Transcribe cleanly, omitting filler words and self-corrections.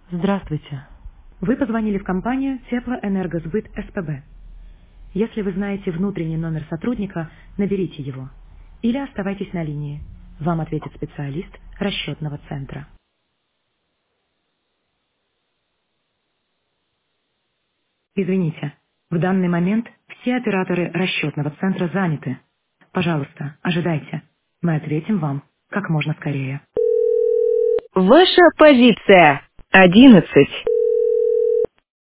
Здравствуйте. Вы позвонили в компанию Теплоэнергосбыт СПБ. Если вы знаете внутренний номер сотрудника, наберите его. Или оставайтесь на линии. Вам ответит специалист расчетного центра. Извините, в данный момент все операторы расчетного центра заняты. Пожалуйста, ожидайте. Мы ответим вам как можно скорее. Ваша позиция 11.